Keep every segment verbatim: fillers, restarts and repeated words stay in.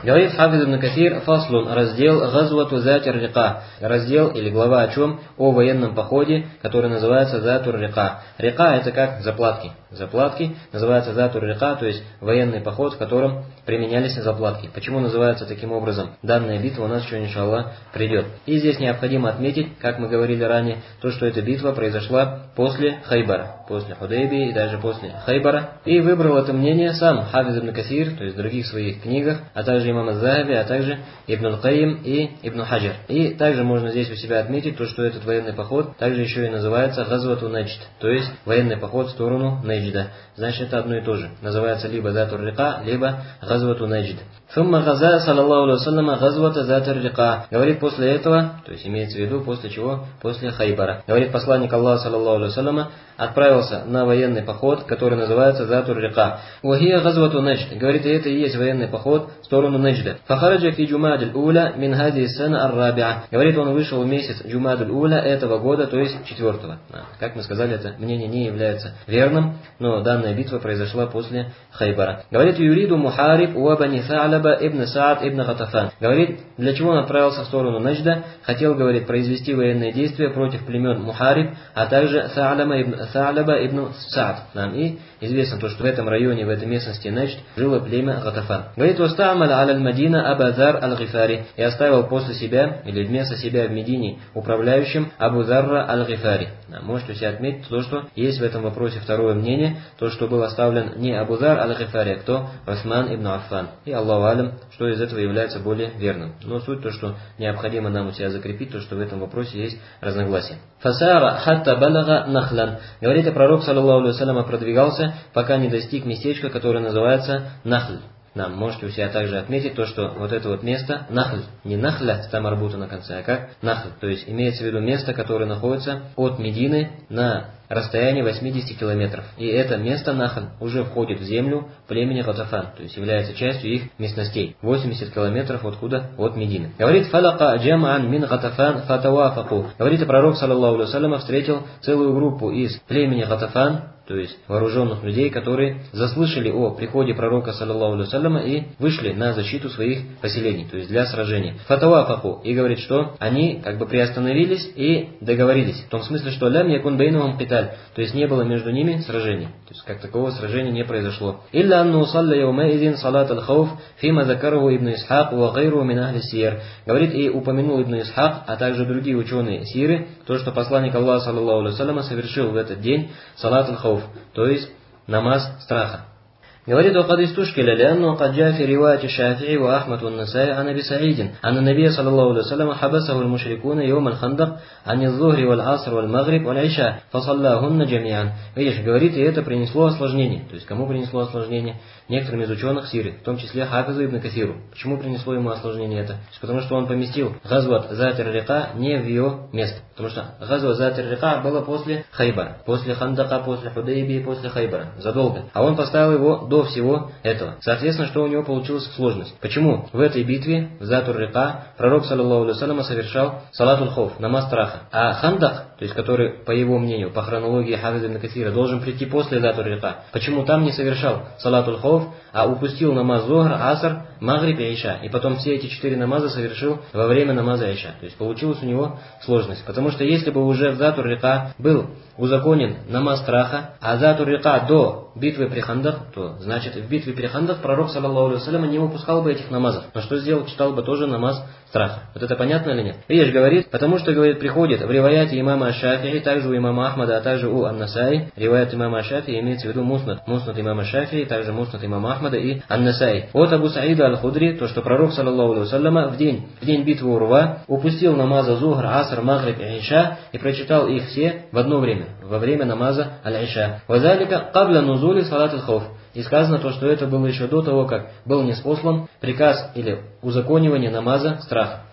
Говорит Хафиз ибн Кафир: фаслун, раздел газвату затир рика, раздел или глава о чем? О военном походе, который называется затур рика. Река это как заплатки. Заплатки называются затур рика, то есть военный поход, в котором применялись заплатки. Почему называется таким образом данная битва, у нас еще иншаллах придет. И здесь необходимо отметить, как мы говорили ранее, то, что эта битва произошла после Хайбара, после Худайбии и даже после Хайбара. И выбрал это мнение сам Хафиз ибн Касир, то есть в других своих книгах, а также имам аз-Захаби, а также Ибн аль-Кайим и Ибн Хаджар. И также можно здесь у себя отметить то, что этот военный поход также еще и называется газвату Наджд, то есть военный поход в сторону Наджда. Значит, это одно и то же. Называется либо затур рика, либо газвату Наджд. Сумма газа, саллаллаху алейхи вассалям, газвата затур рика. Говорит после этого, то есть имеется в виду после чего? После Хайбара. Говорит посланник Аллаха, саллаллаху алейхи вассалям, отправился на военный поход, который называется затур рика. Вахия газвату Наджд. Говорит, и это и есть военный поход в сторону Наджда. Фахараджа фи джумадиль уля мин хади сана ар-рабиа. Говорит, он вышел в месяц джумадиль уля этого года, то есть четвертого. Как мы сказали, это мнение не является верным, но данная битва произошла после Хайбара. Говорит, юриду мухариб уа бани Са'лаба ибн Саад ибн Гатафан. Говорит, для чего он отправился в сторону Наджда? Хотел, говорит, произвести военные действия против племен Мухариб, а также Са'лаба ибн, Са'лаба ибн Саад. Нам и известно то, что в этом районе, в этой местности Наджд жило племя Гатафан. Говорит, «Устамал аля мадина Абу Зар аль-Гифари». И оставил после себя, или вместо себя в Медине, управляющим Абу Зарра аль-Гифари. Можете себе отметить то, что есть в этом вопросе второе мнение, то, что был оставлен не Абу Зар аль-Гифари, а кто? Усман ибн Аффан. И Аллаху алям, что из этого является более верным. Но суть то, что необходимо нам у себя закрепить, то, что в этом вопросе есть разногласия. «Фасара хатта балага нахлан». Говорит, и пророк, саллаллаху алейхи вассалям, продвигался, пока не достиг местечка, которое называется Нахль. Нам можете у себя также отметить то, что вот это вот место Нахль, не Нахля с тамарбута на конце, а как Нахль. То есть имеется в виду место, которое находится от Медины на расстоянии восемьдесят километров. И это место Нахль уже входит в землю племени Гатафан, то есть является частью их местностей. восемьдесят километров откуда? От Медины. Говорит, фалака джамаан мин Гатафан фатавафаку. Говорит, пророк, саллаллаху алейхи вассалям, встретил целую группу из племени Гатафан, то есть вооруженных людей, которые заслышали о приходе пророка, саллаллаху алейхи вассалям, и вышли на защиту своих поселений, то есть для сражения. Фатавафаку. И говорит, что они как бы приостановились и договорились. В том смысле, что лям якун бейнахум киталь, то есть не было между ними сражений. То есть как такового сражения не произошло. Илля анну салля яумаидин салат аль-хауф фима закараху ибн Исхак ва гайру мин ахли сир. Говорит, и упомянул ибн Исхак, а также другие ученые сиры, то, что посланник Аллаха, саллаллаху алейхи вассалям, совершил в этот день салат аль-хауф, то есть намаз страха. Говорит, وقد استشكل لأنه قد جاء في رواية الشافعي وأحمد والنسائي عن أبي سعيد أن النبي صلى الله عليه وسلم حبسه المشركون يوم الخندق عن الظهر والعصر والمغرب والعشاء فصلاهن جميعا. Видишь, говорит, и это принесло осложнение. То есть кому принесло осложнение? Некоторым из ученых сиры, в том числе Хафизу ибн Касиру. Почему принесло ему осложнение это? Потому что он поместил газват затир рика не в ее место. Потому что газват затир рика было после Хайбара, после Хандака, после Худайбии, после Хайбара, задолго. А он поставил его до всего этого. Соответственно, что у него получилась сложность. Почему в этой битве, в затур рика, пророк, саллаллаху алейхи вассалям, совершал салатуль хауф, намаз страха. А Хандак, то есть который, по его мнению, по хронологии Хафиза ибн Касира, должен прийти после затур рика. Почему там не совершал салатуль хауф, а упустил намаз зохр, аср, магриб и иша. И потом все эти четыре намаза совершил во время намаза иша. То есть получилась у него сложность. Потому что если бы уже в затур рика был узаконен намаз страха, а затур рика до битвы при Хандак, то значит в битве при Хандак пророк, саллаллаху алейхи вассалям, не выпускал бы этих намазов. Но что сделал? Читал бы тоже намаз страха. Вот это понятно или нет? Видишь, говорит, потому что, говорит, приходит в риваяте имама Аш-Шафии, также у имама Ахмада, а также у Ан-Насаи. Риваят имама Аш-Шафии имеется в виду муснад. Муснад имама Шафии, также муснад имама Ахмада и Ан-Насаи. От Абу Саида аль-Худри, то, что пророк, саллаллаху алейхи вассалям, в день, в день битвы Урва упустил намаза Зухр, Аср, Магриб и Иша и прочитал их все в одно время, во время намаза Аль-Иша. Вазалика кабля нузули салат аль-хауф. И сказано то, что это было еще до того, как был ниспослан приказ или узаконивание намаза страха.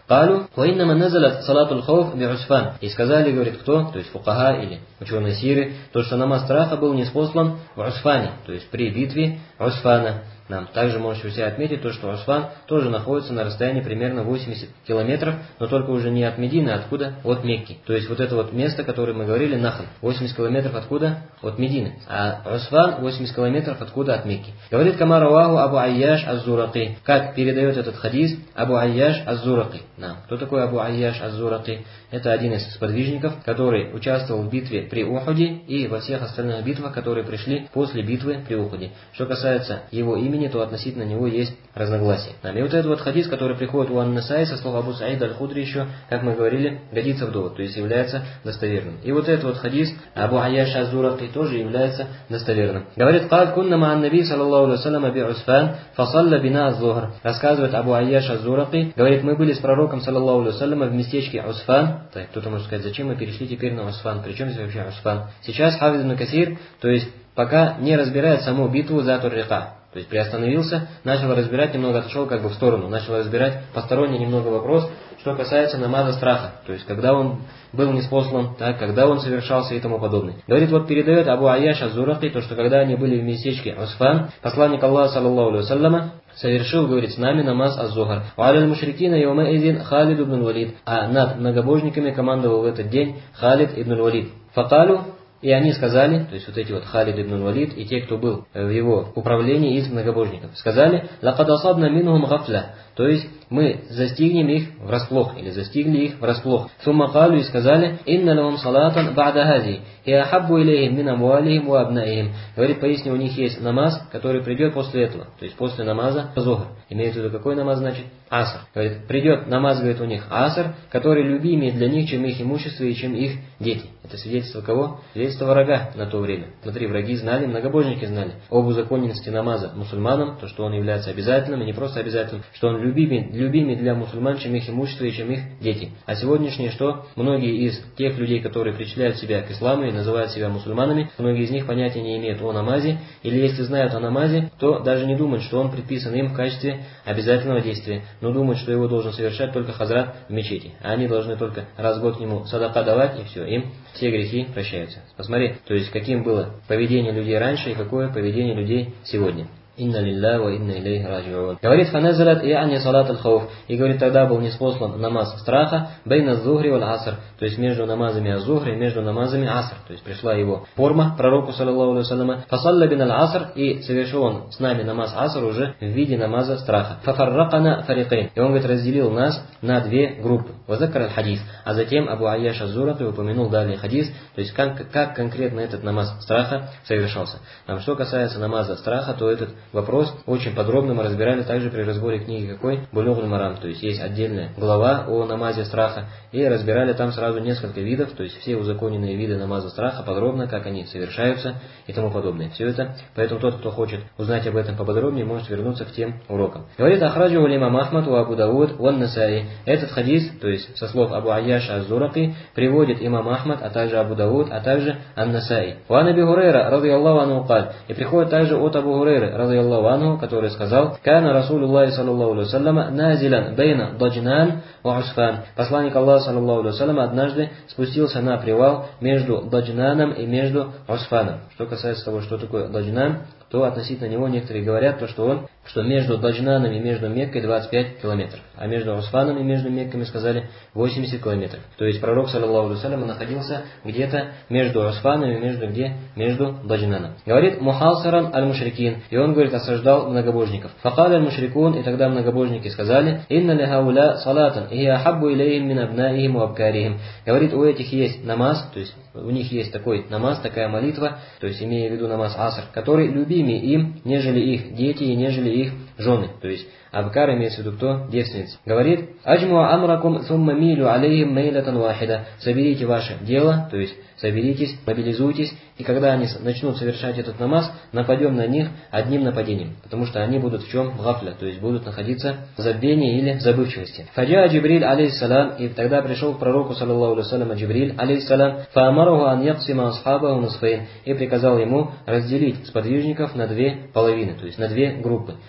Калю, ваиннама назалят салатуль хауф би Усфан. И сказали, говорит, кто? То есть фукаха или ученые сиры, то, что намаз страха был ниспослан в Усфане, то есть при битве Усфана. Нам также можете у себя отметить то, что Усфан тоже находится на расстоянии примерно восемьдесят километров, но только уже не от Медины, а откуда? От Мекки. То есть вот это вот место, которое мы говорили, Нахл, восемьдесят километров откуда? От Медины. А Усфан восемьдесят километров откуда? От Мекки. Говорит Камар Раваху Абу Айяш аз-Зурақи. Как передает этот хадис Абу Айяш аз-Зурақи. Нам. Кто такой Абу Айяш аз-Зурақи? Это один из сподвижников, который участвовал в битве при Ухуде и во всех остальных битвах, которые пришли после битвы при Ухуде. Что касается его имени, то относительно него есть разногласия. И вот этот вот хадис, который приходит у Ан-Насаи со слов Абу Саида Аль-Худри еще, как мы говорили, годится в довод, то есть является достоверным. И вот этот вот хадис Абу Айяш аз-Зурақи тоже является достоверным. Говорит, «Кад кунна ма'ан наби саллаллаху алейхи ва саллям би Усфан, фасалла бина аз-Зухр». Рассказывает Абу Айяш аз-Зурақи, говорит, мы были с пророком саллаллаху алейхи ва саллям в местечке Усфан. Так, кто-то может сказать, зачем мы перешли теперь на Усфан? Причем здесь вообще Усфан? Сейчас Хафиз ибн Касир, то есть пока не разбирает саму битву Затур Рика. То есть приостановился, начал разбирать, немного отошел как бы в сторону, начал разбирать посторонний немного вопрос, что касается намаза страха. То есть когда он был ниспослан, так, когда он совершался и тому подобное. Говорит, вот передает Абу Айяш аз-Зурақи, то что когда они были в местечке Усфан, посланник Аллаха саллаллаху алейхи ва саллям совершил, говорит, с нами намаз аз-Зухр. У'аля аль-мушрикина яумаидин Халид ибн Валид. А над многобожниками командовал в этот день Халид ибн Валид. Факалю. И они сказали, то есть вот эти вот Халид ибн Валид и те, кто был в его управлении из многобожников, сказали, «Лакад асабна минхум гафля», то есть мы застигнем их врасплох, или застигли их врасплох. Сумма калю и сказали, «Инна лахум салатан ба'да хази, и ахаббу илейхим мин амвалихим ва абнаихим». Говорит, поясни, у них есть намаз, который придет после этого, то есть после намаза Зухр. Имеется в виду, какой намаз значит? Аср. Говорит, придет намаз, говорит, у них Аср, который любимее для них, чем их имущество и чем их дети. Это свидетельство кого? Свидетельство врага на то время. Смотри, враги знали, многобожники знали об узаконенности намаза мусульманам, то, что он является обязательным, и не просто обязательным, что он любимее, любимее для мусульман, чем их имущество и чем их дети. А сегодняшнее что? Многие из тех людей, которые причисляют себя к исламу и называют себя мусульманами, многие из них понятия не имеют о намазе, или если знают о намазе, то даже не думают, что он предписан им в качестве обязательного действия, но думают, что его должен совершать только хазрат в мечети, а они должны только раз в год к нему садака давать, и все, им все грехи прощаются. Посмотри, то есть каким было поведение людей раньше и какое поведение людей сегодня. Инна лилля ва инна илейхи раджиун. Говорит, фаназалат я'ни салат аль-хауф. И говорит, тогда был ниспослан намаз страха, бейна зухри валь аср. То есть между намазами аз-зухри и между намазами аср. То есть пришла его форма пророку саллаллаху алейхи ва саллям. Фасалла бин аль-аср. И совершил он с нами намаз аср уже в виде намаза страха. Фафарракана фарикейн. И он, говорит, разделил нас на две группы. Вазакар аль-хадис. А затем Абу Айяш аз-Зурақи упомянул далее хадис. То есть как, как конкретно этот намаз страха совершался. Там, что касается намаза страха, то этот вопрос очень подробно мы разбирали также при разборе книги какой? Булюг аль-Марам. То есть есть отдельная глава о намазе страха. И разбирали там сразу несколько видов, то есть все узаконенные виды намаза страха подробно, как они совершаются и тому подобное. Все это, поэтому тот, кто хочет узнать об этом поподробнее, может вернуться к тем урокам. Говорит, ахраджу имам Ахмад у Абу Дауд ван Насаи. Этот хадис, то есть со слов Абу Айяша аз-Зурақи, приводит имам Ахмад, а также Абу Дауд, а также Ан-Насаи. Ван Аби Хурейра, радийаллаху анху, каль. И приходит также от Абу Хурейры, радийаллаху анху, который сказал, «Кана Расулуллахи саллаллаху алейхи ва саллям назилян бейна Даджнан ва Усфан». Посланник Аллаха саллаллаху алейхи ва саллям однажды спустился на привал между Даджнаном и между Усфаном. Что касается того, что такое Даджнан, то относительно него некоторые говорят, то, что он, что между Даджнаном и между Меккой двадцать пять километров, а между Усфаном и между Мекками сказали восемьдесят километров. То есть пророк, саллаллаху алейхи ва саллям, находился где-то между Усфаном и между где? Между Даджнаном. Говорит, мухалсаран аль-мушрикин, и он, говорит, осаждал многобожников. Факал аль-мушрикун, и тогда многобожники сказали, инна ли хауля салатан, и ахаббу илейхим мин абнаихим ва абкарихим. Говорит, у этих есть намаз, то есть у них есть такой намаз, такая молитва, то есть имея в виду намаз аср, который любимее им, нежели их дети и нежели их жены. То есть Абкар имеется в виду кто? Девственница. Говорит, аджму амракум сумма милю алейхим мейлатан вахида. Соберите ваше дело, то есть соберитесь, мобилизуйтесь, и когда они начнут совершать этот намаз, нападем на них одним нападением, потому что они будут в чем? В гафля, то есть будут находиться в забвении или в забывчивости. Фаджа Джибриль алейхиссалам, и тогда пришел к пророку, саллаллаху алейхи салям, Джибриль алейхиссалам, фаамараху ан яксима асхабаху насфейн, и приказал ему разделить сподвижников на две половины, то есть на две группы. С одной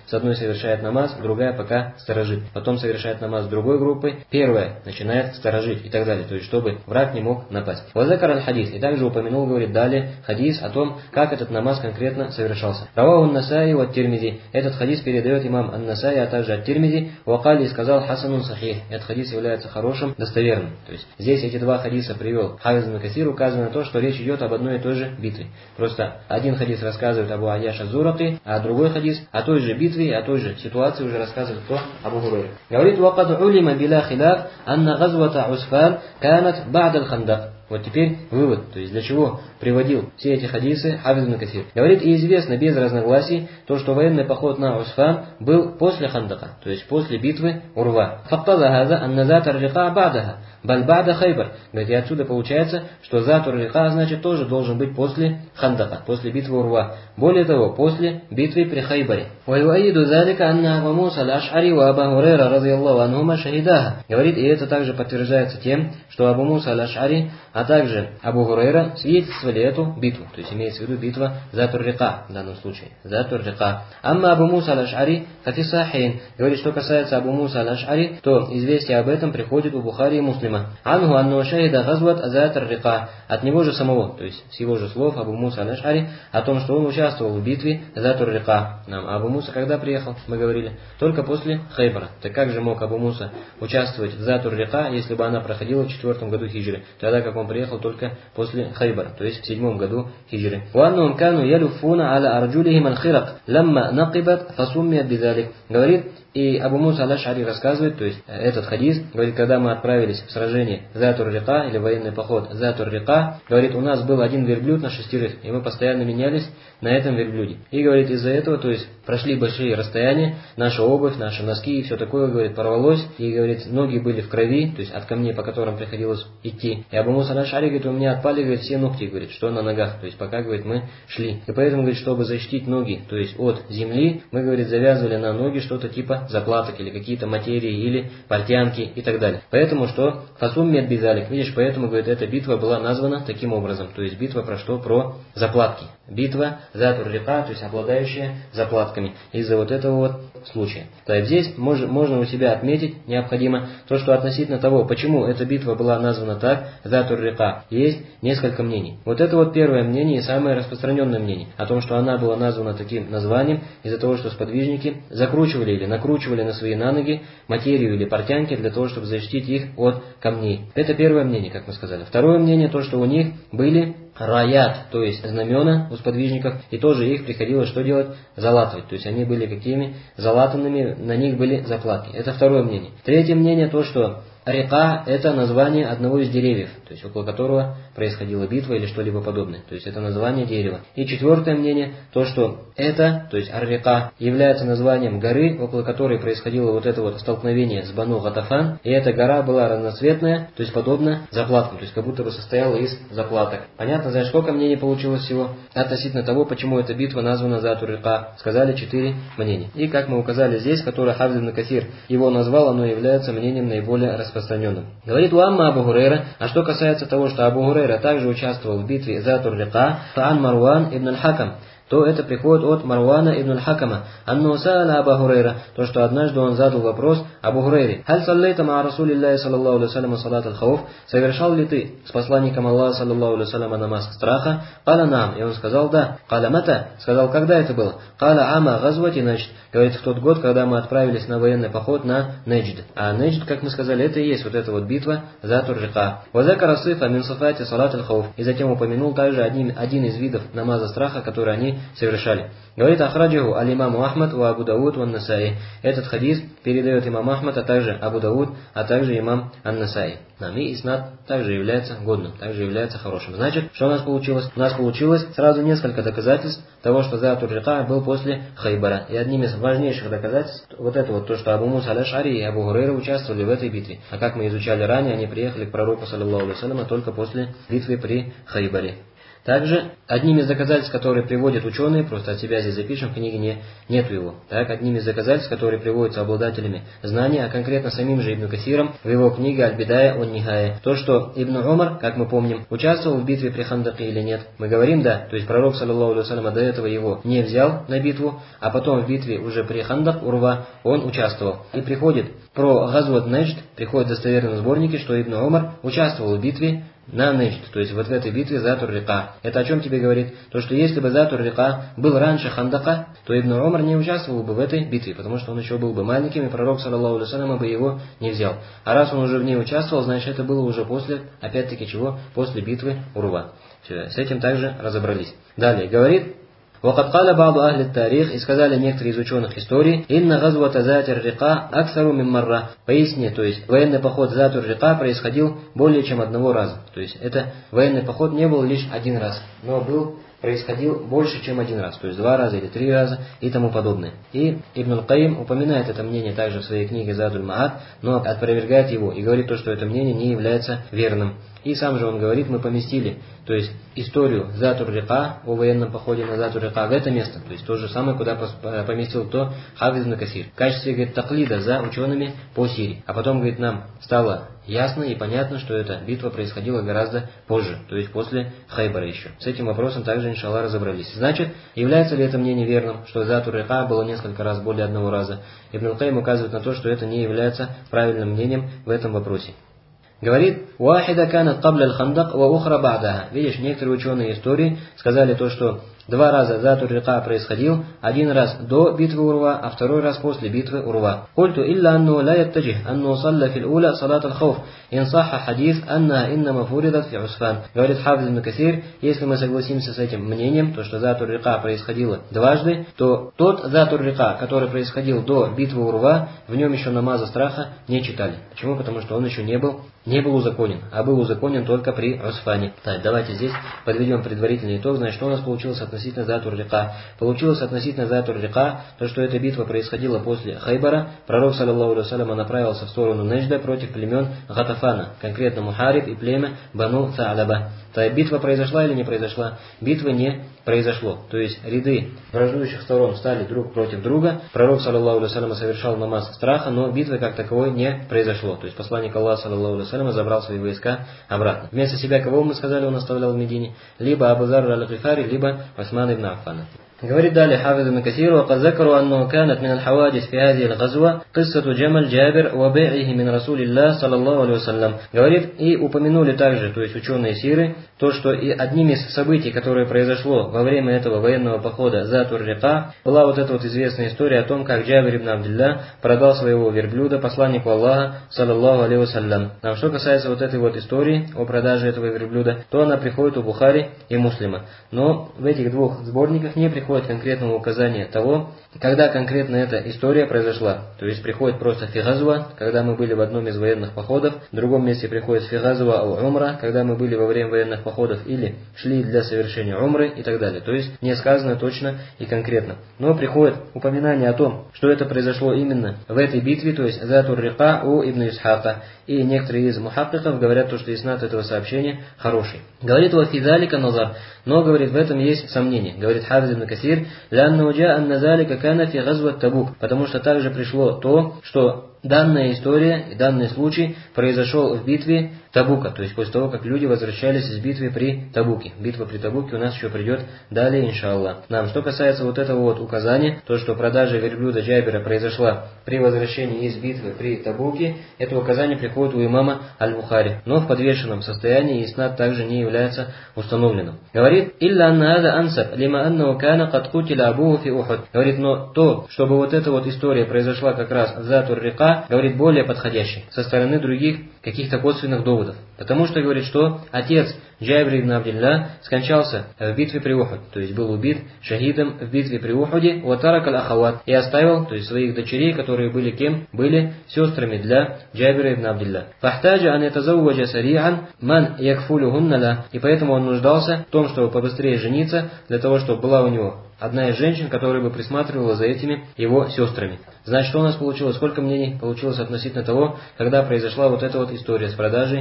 совершает намаз, другая пока сторожит. Потом совершает намаз с другой группой, первая начинает сторожить и так далее. То есть, чтобы враг не мог напасть. Вазакар аль-хадис. И также упомянул, говорит, далее хадис о том, как этот намаз конкретно совершался. Раваху ан-Насаи ва ат-Тирмизи. Этот хадис передает имам ан-Насаи, а также ат-Тирмизи. Вакали сказал хасанун сахих. Этот хадис является хорошим, достоверным. То есть, здесь эти два хадиса привел Хафиз ибн Касир, указывая на то, что речь идет об одной и той же битве. Просто один хадис рассказывает об Аяша Зурати, а другой хадис о той же битве и о той же ситуации уже рассказывает кто? Абу Хурайра. Говорит, وَقَدْ عُلِمَ بِلَا خِلَافٍ أَنَّ غَزْوَةَ عُسْفَانَ كَانَتْ بَعْدَ الْخَنْدَقِ. Вот теперь вывод, то есть для чего приводил все эти хадисы Хафиз ибн Касир. Говорит, и известно без разногласий то, что военный поход на Усфан был после Хандака, то есть после битвы Урва. فَقْتَضَى هَذَا أَنَّ ذَاتَ الرِّقَاعَ بَعْدَهَا بَلْ بَعْدَ خَيْبَرَ. Говорит, и отсюда получается, что Затур Рика, значит, тоже должен быть после Хандака, после битвы Урва. Более того, после битвы при Хайбаре. وَيُؤَيِّدُ ذَلِكَ أَنَّ أَبَا مُوسَى الْأَشْعَرِي وَأَبَا هُرَيْرَةَ رَضِيَ اللَّهُ عَنْهُمَا شَهِدَاهَا. Говорит, и это также подтверждается тем, что Абу Муса аль-Аш'ари, а также Абу Хурайра свидетельствовали эту битву. То есть имеется в виду битва Затур Рика в данном случае. Затур Рика. Амма Абу Муса аль-Аш'ари хафи сахихин. Говорит, что касается Абу Муса аль-Аш'ари, то известие об этом приходит у Бухари и Муслима. Анху анну шахида газват Затур Рика. От него же самого, то есть с его же слов Абу Муса аль-Аш'ари, о том, что он участвовал в битве Затур Рика. Нам Абу Муса когда приехал, мы говорили, только после Хайбара. Так как же мог Абу Муса участвовать в Затур Рика, если бы она проходила в четвертом году хиджры, тогда как он приехал только после Хайбара, то есть в седьмом году хиджры. وأنهم كانوا يلفون على أرجلهم الخرق لما نقبت فسميت بذلك. Говорит, и Абу Муса аль-Аш'ари рассказывает, то есть этот хадис, говорит, когда мы отправились в сражение Затур Рика, или военный поход Затур Рика, говорит, у нас был один верблюд на шестерых, и мы постоянно менялись на этом верблюде. И говорит, из-за этого, то есть прошли большие расстояния, наша обувь, наши носки и все такое, говорит, порвалось, и говорит, ноги были в крови, то есть от камней, по которым приходилось идти. И Абу Муса аль-Аш'ари говорит, у меня отпали, говорит, все ногти, говорит, что на ногах, то есть пока, говорит, мы шли. И поэтому, говорит, чтобы защитить ноги, то есть от земли, мы, говорит, завязывали на ноги что-то типа заплаток или какие-то материи или портянки и так далее. Поэтому что? Фасум мед бизалик. Видишь, поэтому, говорит, эта битва была названа таким образом. То есть битва про что? Про заплатки. Битва Затур Рика, то есть обладающая заплатками. Из-за вот этого вот случая. То есть здесь можно, можно у себя отметить необходимо то, что относительно того, почему эта битва была названа так, Затур Рика, есть несколько мнений. Вот это вот первое мнение и самое распространенное мнение. О том, что она была названа таким названием из-за того, что сподвижники закручивали или накручивали на свои на ноги материю или портянки для того, чтобы защитить их от камней. Это первое мнение, как мы сказали. Второе мнение, то, что у них были раят, то есть знамена у сподвижников, и тоже их приходилось что делать? Залатывать. То есть они были какими? Залатанными, на них были заплатки. Это второе мнение. Третье мнение, то, что Река – это название одного из деревьев, то есть около которого происходила битва или что-либо подобное. То есть это название дерева. И четвертое мнение, то что это, то есть Ар-Река, является названием горы, около которой происходило вот это вот столкновение с Бану Гатафан. И эта гора была разноцветная, то есть подобно заплаткам, то есть как будто бы состояла из заплаток. Понятно, знаешь, сколько мнений получилось всего? Относительно того, почему эта битва названа Затур-Река, сказали четыре мнения. И как мы указали здесь, которое Хафиз ибн Касир его назвал, оно является мнением наиболее распространенным. распространенным. Говорит Уамма Абу Хурайра, а что касается того, что Абу Хурайра также участвовал в битве Затур Рика, фаан Марван ибн аль-Хакам, то это приходит от Марвана ибн аль-Хакама. Анну са'аля Абу Хурайра, то, что однажды он задал вопрос Абу Хурайре. Халь саллайта ма Расулиллахи саллаллаху алейхи вассалям салат аль-хауф, совершал ли ты с посланником Аллаха саллаллаху алейхи вассалям намаз страха? Каля нам, и он сказал да. Каля мата, сказал, когда это было? Каля ама газвати Наджд, говорит, в тот год, когда мы отправились на военный поход на Наджд. А Наджд, как мы сказали, это и есть вот эта вот битва Затур Рика. Вазакара сифа мин сифати салат аль-хауф, и затем упомянул также один, один из видов намаза страха, который они совершали. Говорит Ахраджиху аль-имаму Ахмад ва Абу Дауд ва Насаи. Этот хадис передает имам Ахмад, а также Абу Дауд, а также имам Ан-Насаи. И иснад также является годным, также является хорошим. Значит, что у нас получилось? У нас получилось сразу несколько доказательств того, что Затур Рика был после Хайбара. И одним из важнейших доказательств вот это вот то, что Абу Муса аль-Аш'ари и Абу Хурайра участвовали в этой битве. А как мы изучали ранее, они приехали к пророку саллаллаху алейхи вассалям только после битвы при Хайбаре. Также одним из доказательств, которые приводят ученые, просто от себя здесь запишем, в книге не, нету его. Так, одним из доказательств, которые приводятся обладателями знания, а конкретно самим же Ибн Касиром, в его книге Аль-Бидая ун-Нихая, то, что Ибн Умар, как мы помним, участвовал в битве при Хандаке или нет. Мы говорим, да, то есть пророк, саллаллаху алейхи ва саллям, до этого его не взял на битву, а потом в битве уже при Хандак, Урва, он участвовал. И приходит про Газват Неджд, приходят достоверные сборники, что Ибн Умар участвовал в битве на Неджд, то есть вот в этой битве Затур-Рика. Это о чем тебе говорит? То, что если бы Затур-Рика был раньше Хандака, то Ибн Умар не участвовал бы в этой битве, потому что он еще был бы маленьким, и пророк, саллаллаху алейхи ва саллям, бы его не взял. А раз он уже в ней участвовал, значит это было уже после, опять-таки чего? После битвы Урва. Все, с этим также разобрались. Далее, говорит: وقد قال بعض أهل التاريخ, и сказали некоторые из ученых истории, «Инна газвата Затур-Рика аксару мин марра». Поясни, то есть военный поход Затур-Рика происходил более чем одного раза. То есть это военный поход не был лишь один раз, но был происходил больше, чем один раз, то есть два раза или три раза и тому подобное. И Ибн Аль-Каим упоминает это мнение также в своей книге Задуль Маат, но опровергает его и говорит то, что это мнение не является верным. И сам же он говорит, мы поместили, то есть историю Затур-Рика, о военном походе на Затур-Рика, в это место, то есть то же самое, куда поместил кто? Хафиз ибн Касир. В качестве, говорит, таклида за учеными по Сирии. А потом, говорит, нам стало ясно и понятно, что эта битва происходила гораздо позже, то есть после Хайбара еще. С этим вопросом также, иншаллах, разобрались. Значит, является ли это мнение верным, что Затур-Рика было несколько раз, более одного раза? Ибн Аль-Каим указывает на то, что это не является правильным мнением в этом вопросе. Говорит, «Вахида канат кабля аль-хандак, ва ухра ба'даха». Видишь, некоторые ученые истории сказали то, что два раза Затур-Рика происходил, один раз до битвы Урва, а второй раз после битвы Урва. «Культу илля анну ла яттаджих, анну салля фил уля салат аль-хауф, ин сахха хадис, анна иннама фуридат фи Усфан». Говорит Хафиз ибн Касир, если мы согласимся с этим мнением, то что Затур-Рика происходило дважды, то тот Затур-Рика, который происходил до битвы Урва, в нем еще намаза страха не читали. Почему? Потому что он еще не был не был узаконен, а был узаконен только при Усфане. Так, давайте здесь подведем предварительный итог. Значит, что у нас получилось относительно Затур-Рика? Получилось относительно Затур-Рика то, что эта битва происходила после Хайбара. Пророк, саллаллаху алейхи ва саллям, направился в сторону Неджда против племен Гатафана, конкретно Мухариб и племя Бану Саадаба. Так, битва произошла или не произошла? Битвы не произошло. То есть ряды враждующих сторон стали друг против друга. Пророк, саллаллаху алейхи ва саллям, совершал намаз страха, но битвы как таковой не произошло. То есть посланник Аллаха, саллаллаху алейхи ва саллям, забрал свои войска обратно. Вместо себя кого мы сказали, он оставлял в Медине? Либо Абу Зар аль-Гифари, либо Усман ибн Аффана. Говорит далее Хафиз ибн Касир: «Вакад закару анну канат мин аль-хавадис фи хази аль-газва киссату Джамаль Джабир ва бай'ихи мин Расулиллах саллаллаху алейхи ва саллям». Говорит, и упомянули также, то есть ученые сиры, то, что и одним из событий, которое произошло во время этого военного похода Затур-Рика, была вот эта вот известная история о том, как Джабир ибн Абдилля продал своего верблюда посланнику Аллаха саллаллаху алейхи ва саллям. Нам что касается вот этой вот истории о продаже этого верблюда, то она приходит у Бухари и Муслима. Но в этих двух сборниках не приходит конкретного указания того, когда конкретно эта история произошла. То есть приходит просто фигазва, когда мы были в одном из военных походов, в другом месте приходит фигазва ал-умра, когда мы были во время военных походов или шли для совершения умры и так далее. То есть не сказано точно и конкретно. Но приходит упоминание о том, что это произошло именно в этой битве, то есть Затур-Рика у Ибн Исхака. И некоторые из мухаккиков говорят, то, что иснад этого сообщения хороший. Говорит «Ва физалика назар», но, говорит, в этом есть сомнение. Говорит Хафиз ибн Касир: «Лянна уджа анна залика кана фи газват Табук», потому что также пришло то, что данная история и данный случай произошел в битве Табука, то есть после того, как люди возвращались из битвы при Табуке. Битва при Табуке у нас еще придет далее, иншаллах. Нам, что касается вот этого вот указания, то, что продажа верблюда Джабира произошла при возвращении из битвы при Табуке, это указание приходит у имама Аль-Бухари, но в подвешенном состоянии, и иснад также не является установленным. Говорит: «Илля анна ада ансаб, лима анна кана кад кутиля абуху фи Ухуд». Говорит, но то, чтобы вот эта вот история произошла как раз в Затур-Рика, говорит, более подходящий со стороны других каких-то косвенных доводов. Потому что, говорит, что отец Джабир ибн Абдилля скончался в битве при Ухуд, то есть был убит шахидом в битве при Ухуде, ватарак аль-ахават, и оставил, то есть своих дочерей, которые были кем? Были сестрами для Джабира ибн Абдилля. Фахтаджа ан ятазавваджа сари'ан ман якфулюхунна ла, и поэтому он нуждался в том, чтобы побыстрее жениться, для того, чтобы была у него одна из женщин, которая бы присматривала за этими его сестрами. Значит, что у нас получилось? Сколько мнений получилось относительно того, когда произошла вот эта вот история с продажей верблюда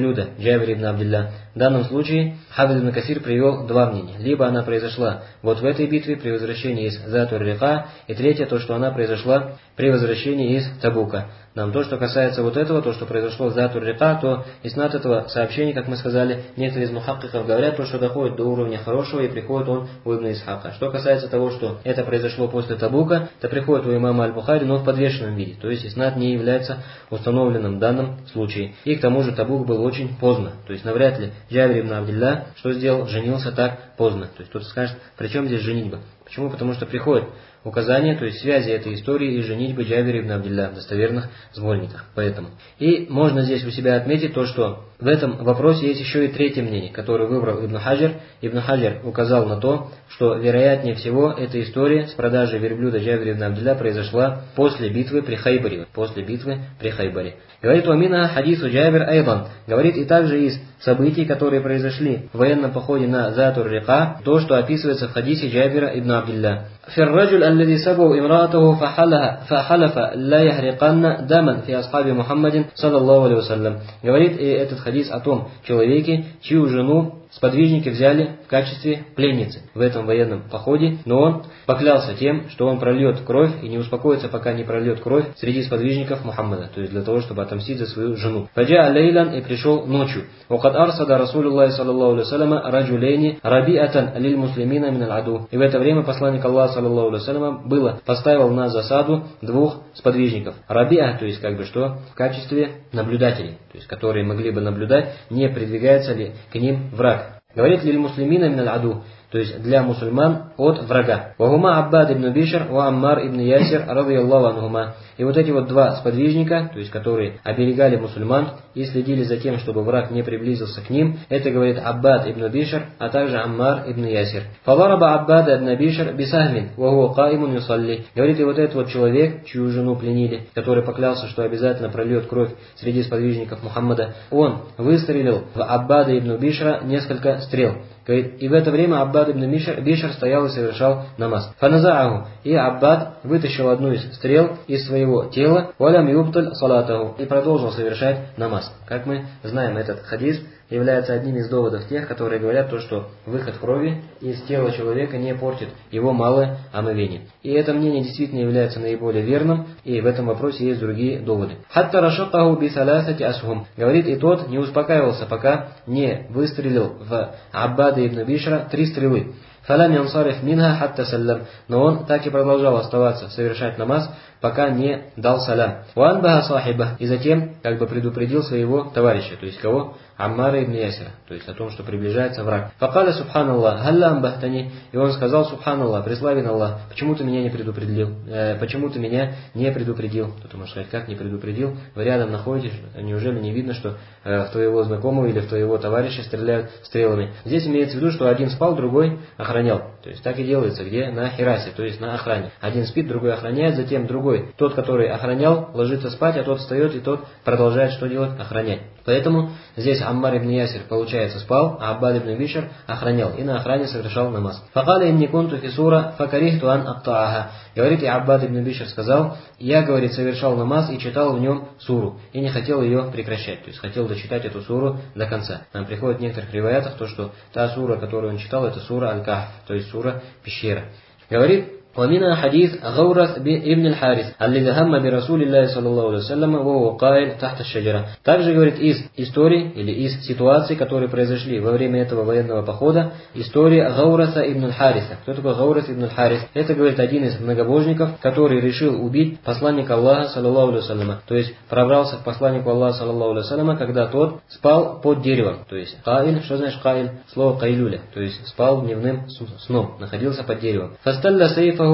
верблюда Джабир ибн Абдилля. В данном случае Хафиз ибн Касир привел два мнения. Либо она произошла вот в этой битве при возвращении из Зат-ур-Рика, и третье, то, что она произошла при возвращении из Табука. Нам то, что касается вот этого, то, что произошло в Зат-ур-Рика, то иснад этого сообщения, как мы сказали, некоторые из мухаккиков говорят, то, что доходит до уровня хорошего и приходит он у Ибн Исхака. Что касается того, что это произошло после Табука, то приходит у имама Аль-Бухари, но в подвешенном виде. То есть иснад не является установленным в данном случае. И к тому же Табук был очень поздно. То есть навряд ли Джабир ибн Абдилля что сделал? Женился так поздно. То есть кто-то скажет, при чем здесь женитьба? Почему? Потому что приходит указание, то есть связи этой истории и женитьбы Джабира ибн Абдилля в достоверных сборниках. Поэтому. И можно здесь у себя отметить то, что в этом вопросе есть еще и третье мнение, которое выбрал Ибн Хаджар. Ибн Хаджар указал на то, что вероятнее всего эта история с продажей верблюда Джабира ибн Абдилля произошла после битвы при Хайбаре. После битвы при Хайбаре. Говорит «Уамина хадису Джабир айдан». Говорит и также из событий, которые произошли в военном походе на Зат-ур-Рика, то, что описывается в хадисе Джабира ибн Абдилля. «Фирраджуль аллади сабау имраатаху фахалафа ла яхриканна даман фи асхаби Мухаммадин саллаллаху алейхи вассалям». Говорит и этот хадис о том человеке, чью жену сподвижники взяли в качестве пленницы в этом военном походе, но он поклялся тем, что он прольет кровь и не успокоится, пока не прольет кровь среди сподвижников Мухаммада, то есть для того, чтобы отомстить за свою жену. «Фаджа лейлан» и пришел ночью. «Вакад арсада Расулуллахи саллаллаху алейхи вассалям раджулейни рабиатан лиль муслимина минал аду». И в это время посланник Аллаха саллаллаху алейхи вассалям было поставил на засаду двух сподвижников. Рабиа, то есть как бы что, в качестве наблюдателей, то есть которые могли бы наблюдать, не придвигается ли к ним враг. Говорит лиль муслимина минал аду, то есть для мусульман от врага. «Вахума Аббад ибн Бишр ва Аммар ибн Ясир радийаллаху анхума». И вот эти вот два сподвижника, то есть которые оберегали мусульман и следили за тем, чтобы враг не приблизился к ним, это говорит Аббад ибн Бишр, а также Аммар ибн Ясир. «Фалараба Аббад ибн Бишр бисахмин, ва хуа каимун юсалли». Говорит и вот этот вот человек, чью жену пленили, который поклялся, что обязательно прольет кровь среди сподвижников Мухаммада, он выстрелил в Аббада ибн Бишра несколько стрел. Говорит, и в это время Аббад ибн Бишр, Бишр стоял и совершал намаз. «Фаназааху». И Аббад вытащил одну из стрел из своего тела, «Валям юбталь салатаху». И продолжил совершать намаз. Как мы знаем, этот хадис является одним из доводов тех, которые говорят то, что выход крови из тела человека не портит его малое омовение. И это мнение действительно является наиболее верным, и в этом вопросе есть другие доводы. «Хатта рашакаху би саласати асхум». Говорит, и тот не успокаивался, пока не выстрелил в Аббада ибн Бишра три стрелы. «Фалам янсариф минха хатта саллам». Но он так и продолжал оставаться, совершать намаз, пока не дал салям. «Уан баха сахиба». И затем как бы предупредил своего товарища, то есть кого? Аммара ибн Ясира, то есть о том, что приближается враг. «Факаля субханаллах, халла амбахтани». И он сказал: «Субханаллах, преславен Аллах, почему ты меня не предупредил? Э, почему ты меня не предупредил?» Кто-то может сказать, как не предупредил? Вы рядом находитесь, неужели не видно, что э, в твоего знакомого или в твоего товарища стреляют стрелами? Здесь имеется в виду, что один спал, другой охранял. То есть так и делается, где? На хирасе, то есть на охране. Один спит, другой охраняет, затем другой, тот, который охранял, ложится спать, а тот встает, и тот продолжает что делать? Охранять. Поэтому здесь Аммар ибн Ясир, получается, спал, а Аббад ибн Бишр охранял и на охране совершал намаз. «Факаля инни кунту фисура факарихту ан актааха». Говорит, и Аббад ибн Бишр сказал: «Я, говорит, совершал намаз и читал в нем суру, и не хотел ее прекращать». То есть хотел дочитать эту суру до конца. Нам приходит в некоторых риваятах то, что та сура, которую он читал, это сура Аль-Кахф, то есть сура пещера. Говорит: ومنها حديث غورث ابن الحارث الذي هم برسول الله صلى الله عليه وسلم وهو قائل تحت الشجرة. Также, говорит, из историй или из ситуаций, которые произошли во время этого военного похода, история Гаураса ибн аль-Хариса. Кто такой Гаурас ибн аль-Харис? Это, говорит, один из многобожников, который решил убить посланника Аллаха, саллаллаху алейхи вассаляма. То есть пробрался к посланнику Аллаха, саллаллаху алейхи вассаляма, когда тот спал под деревом. То есть каиль, что значит каиль? Слово кайлюля. То есть спал дневным сном, находился под деревом. Фасталля сейфа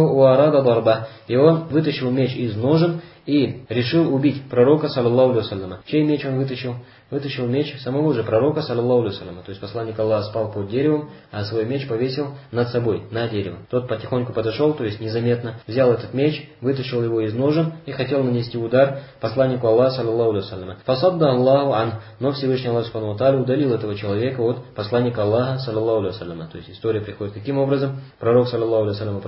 и он вытащил меч из ножен и решил убить пророка, саллаллаху алейхи вассаляма. Чей меч он вытащил? Вытащил меч самого же пророка, саллаллаху алейхи вассаляма. То есть посланник Аллаха спал под деревом, а свой меч повесил над собой, на дерево. Тот потихоньку подошел, то есть незаметно, взял этот меч, вытащил его из ножен и хотел нанести удар посланнику Аллаха, саллаллаху алейхи вассаляма. Фасадда Аллаху ан, но Всевышний Аллах субхану ва тааля удалил этого человека от посланника Аллаха, саллаллаху алейхи вассаляма. То есть история приходит каким образом? Пророк, саллаллаху алейхи вассаляма, проснулся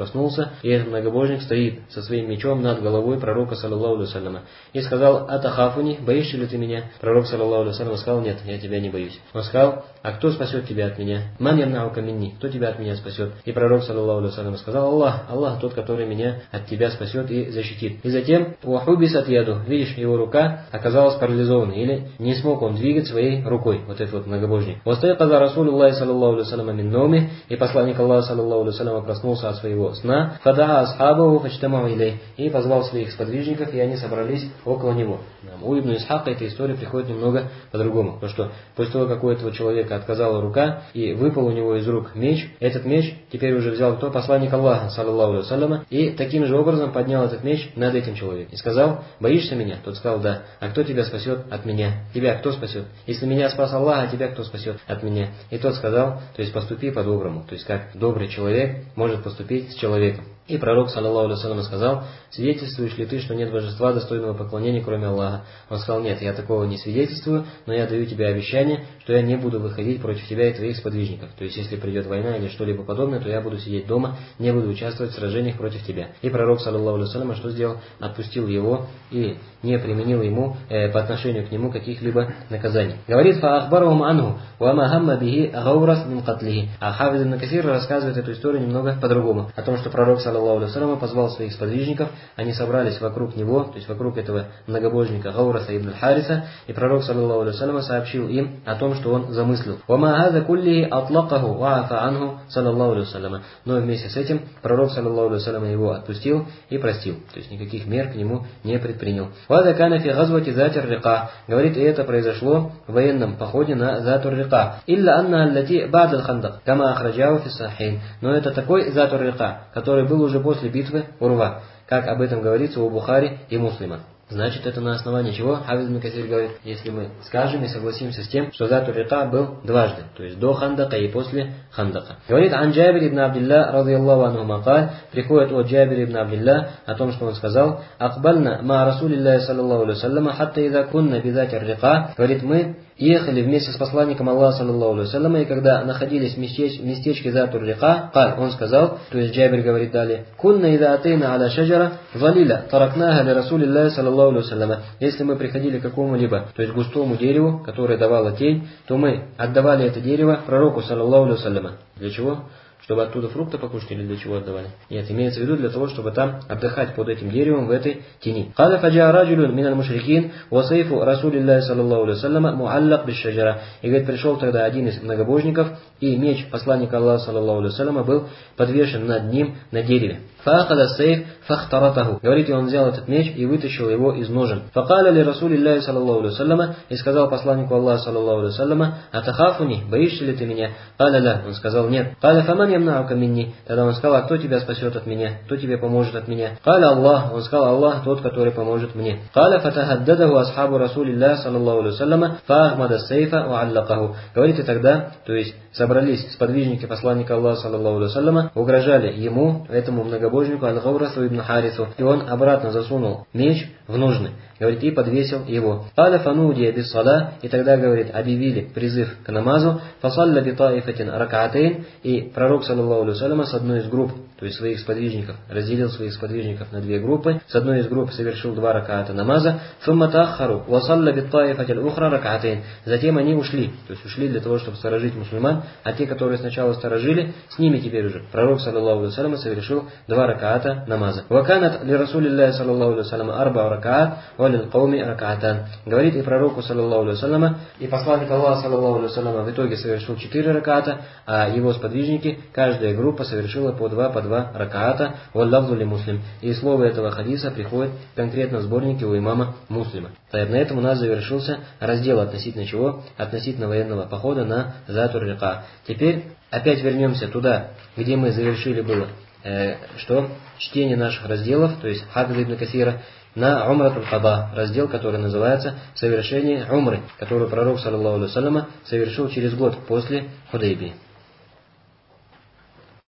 повернулся, и этот многобожник стоит со своим мечом над головой пророка, саллаллаху алейхи вассаляма, и сказал: «Атахафуни, боишься ли ты меня?» Пророк, саллаллаху алейхи вассалям, сказал: «Нет, я тебя не боюсь». Он сказал: «А кто спасет тебя от меня? Ман ямнаука минни, кто тебя от меня спасет?» И пророк, саллаллаху алейхи вассалям, сказал: «Аллах, Аллах тот, который меня от тебя спасет и защитит». И затем «Вахубис от яду», видишь, его рука оказалась парализованной, или не смог он двигать своей рукой, вот этот вот многобожник. «Вастайказа Расулуллахи саллаллаху алейхи вассалям мин номи», и посланник Аллаха, саллаллаху алейхи вассалям, проснулся от своего сна, «Фадаа асхабаху фачтамау илей», и позвал своих сподвижников, и они собрались около него. У Ибн Исхака эта история приходит немного по-другому, потому что после того, как у этого человека отказала рука, и выпал у него из рук меч, этот меч теперь уже взял кто? Посланник Аллаха, саллаллаху алейхи вассалям, и таким же образом поднял этот меч над этим человеком. И сказал: «Боишься меня?» Тот сказал: «Да». «А кто тебя спасет от меня?» «Тебя кто спасет?» «Если меня спас Аллах, а тебя кто спасет от меня?» И тот сказал: «То есть поступи по-доброму». То есть как добрый человек может поступить с человеком. И пророк, саллаллаху алейхи вассалям, сказал: «Свидетельствуешь ли ты, что нет божества, достойного поклонения, кроме Аллаха?» Он сказал: «Нет, я такого не свидетельствую, но я даю тебе обещание, что я не буду выходить против тебя и твоих сподвижников. То есть, если придет война или что-либо подобное, то я буду сидеть дома, не буду участвовать в сражениях против тебя». И пророк, саллаллаху алейхи вассалям, что сделал? Отпустил его и не применил ему э, по отношению к нему каких-либо наказаний. Говорит: «Фаахбарахум анху, ва ма хамма бихи гаурас мин катлихи». А Хафиз ибн Касир рассказывает эту историю немного по-другому. О том, что пророк, саллаллаху алейхи вассалям, позвал своих сподвижников, они собрались вокруг него, то есть вокруг этого многобожника Гаураса ибн Хариса, и пророк, саллаллаху алейхи вассалям, сообщил им о том, что он замыслил. «Ва ма хаза кулли атлакаху ва афа анху, саллаллаху алейхи вассалям». Но вместе с этим пророк, саллаллаху алейхи вассалям, его отпустил и простил, то есть никаких мер к нему не предпринял. «Ваза кана фи газвати затир рика». Говорит, и это произошло в военном походе на Затур рика. «Илля анна аллати ба'д аль-хандак, кама ахраджау фи сахин». Но это такой Затур рика, который был уже после битвы Урва, как об этом говорится у Бухари и Муслима. Значит, это на основании чего Хафиз ибн Касир говорит: если мы скажем и согласимся с тем, что Затур рика был дважды, то есть до Хандака и после Хандака. Говорит: «Ан Джабир ибн Абдилля, радийаллаху анху, макаль», приходит от Джабир ибн Абдилля о том, что он сказал: «Акбальна ма Расулиллахи саллаллаху алейхи вассалям, хатта иза кунна би Затир рика». Говорит, мы ехали вместе с посланником Аллаха, саллаллаху алейхи вассалям, и когда находились в местеч- местечке Затур рика, каль, он сказал, то есть Джабир говорит далее: «Кунна иза атейна аля шаджара залиля, таракнаха ли Расулиллахи саллаллаху алейхи вассалям». Если мы приходили к какому-либо, то есть густому дереву, которое давало тень, то мы отдавали это дерево пророку, саллаллаху алейхи вассалям. Для чего? Чтобы оттуда фрукты покушать, или для чего отдавали? Нет, имеется в виду для того, чтобы там отдыхать под этим деревом в этой тени. «Каля фаджа раджулюн минал мушрикин ва сайфу Расулиллахи саллаллаху алейхи вассалям муаллак биш шаджара». И говорит, пришел тогда один из многобожников, и меч посланника Аллаха, саллаллаху алейхи вассалям, был подвешен над ним на дереве. «Фаахада сейф фахтаратаху». Говорит, и он взял этот меч и вытащил его из ножен. «Факаля ли Расулиллахи саллаллаху алейхи вассалям», и сказал посланнику Аллаха, саллаллаху алейхи вассалям: «Атахафуни, боишься ли ты меня?» «Каля ля», он сказал: «Нет». «Каля фаман ямнаука минни». Тогда он сказал: «А кто тебя спасет от меня? Кто тебе поможет от меня?» «Каля Аллах», он сказал: «Аллах тот, который поможет мне». «Каля фатахаддадаху асхабу Расулиллахи саллаллаху алейхи вассалям фаахмада сейфа ва аллакаху». Говорит, и тогда, то есть собрались сподвижники посланника Аллаха, саллаллаху алейхи вассалям, угрожали ему, этому многобожнику Аль-Гаурасу ибн Харису, и он обратно засунул меч в ножны. Говорит, и подвесил его. «Каля фанудия бис сала», и тогда, говорит, объявили призыв к намазу. «Фасалля би таифатин ракаатейн», и пророк, саллаллаху алейхи вассалям, с одной из групп, то есть своих сподвижников, разделил своих сподвижников на две группы. С одной из групп совершил два ракаата намаза. «Фумма таахару васалля би таифатил ухра ракаатейн». Затем они ушли, то есть ушли для того, чтобы сторожить мусульман, а те, которые сначала сторожили, с ними теперь уже пророк, саллаллаху алейхи вассалям, совершил два ракаата намаза. «Ваканат ли Расулиллахи саллаллаху алейхи вассалям арба ракаат валил кауми ракаатан». Говорит, и пророку, саллаллаху алейхи вассалям, и посланник Аллаха, саллаллаху алейхи вассалям, в итоге совершил четыре ракаата, а его сподвижники, каждая группа совершила по два, по два ракаата. «Валлафзу ли муслим». И слово этого хадиса приходит конкретно в сборнике у имама Муслима. Так, на этом у нас завершился раздел относительно чего? Относительно военного похода на Затур рика. Теперь опять вернемся туда, где мы завершили было э, что? Чтение наших разделов, то есть Хафиза ибн Касира, на Умратуль Каба, раздел, который называется «Совершение умры», которую пророк, саллаллаху алейхи вассалям, совершил через год после Худайбии.